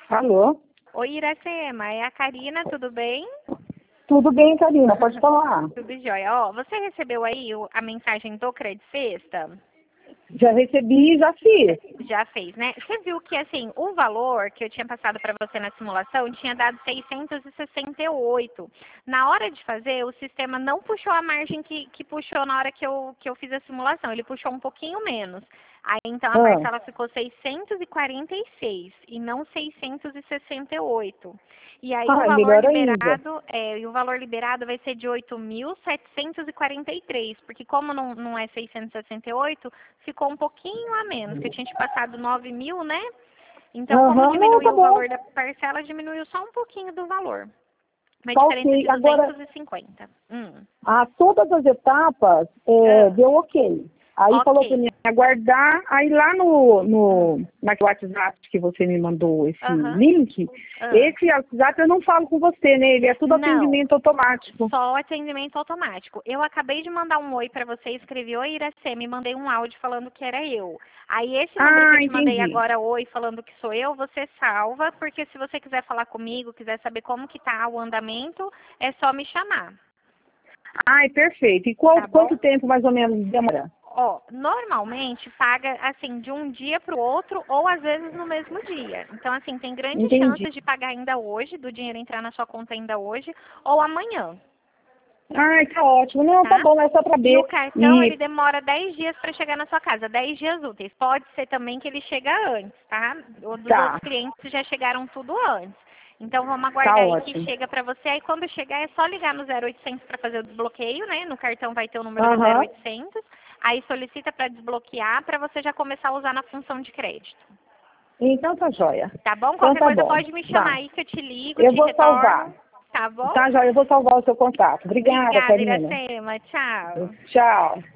Alô? Oi, Iracema, é a Karina, tudo bem? Tudo bem, Karina, pode falar. Tudo jóia. Ó, você recebeu aí a mensagem do Credit Sexta? Já recebi e já fiz. Já fez, né? Você viu que, assim, o valor que eu tinha passado para você na simulação tinha dado 668. Na hora de fazer, o sistema não puxou a margem que puxou na hora que eu fiz a simulação. Ele puxou um pouquinho menos. Aí, então, a parcela ficou 646 e não 668. E aí, o valor melhor ainda. liberado, e o valor liberado vai ser de 8.743, porque como não é 668, ficou um pouquinho a menos, que eu tinha te passado 9.000, né? Então, como Não, tá diminuiu o bom. valor da parcela, diminuiu só um pouquinho do valor. Uma Tá diferença ok. de Agora, 250. todas as etapas deu ok. Aí falou para Ok. mim aguardar, aí lá no WhatsApp que você me mandou esse Aham. link, esse WhatsApp eu não falo com você, né? Ele é tudo Não, atendimento automático. só atendimento automático. Eu acabei de mandar um oi para você, escrevi oi Iracema e mandei um áudio falando que era eu. Aí esse número que eu te mandei Entendi. agora oi falando que sou eu, você salva, porque se você quiser falar comigo, quiser saber como que tá o andamento, é só me chamar. Perfeito. E Tá bom? quanto tempo mais ou menos demora? Ó, normalmente paga assim de um dia para o outro ou às vezes no mesmo dia. Então assim, tem grandes Entendi. chances de pagar ainda hoje, do dinheiro entrar na sua conta ainda hoje ou amanhã, Tá ótimo. Não, tá tá? bom, é só pra E o ver. cartão, ele E demora 10 dias para chegar na sua casa, 10 dias úteis. Pode ser também que ele chega antes, tá? O dos tá, outros clientes já chegaram tudo antes. Então vamos tá aguardar aí que ótimo. chega para você. Aí quando chegar é só ligar no 0800 para fazer o desbloqueio, né? No cartão vai ter o número do Aham. 0800. Aí solicita para desbloquear para você já começar a usar na função de crédito. Então tá joia. Tá bom? Então Qualquer tá coisa bom. pode me chamar Tá. aí que eu te ligo, Eu te vou salvar. retorno. Tá bom? Tá joia, eu vou salvar o seu contato. Obrigada, Obrigada, Karina. Iracema. Tchau. Tchau.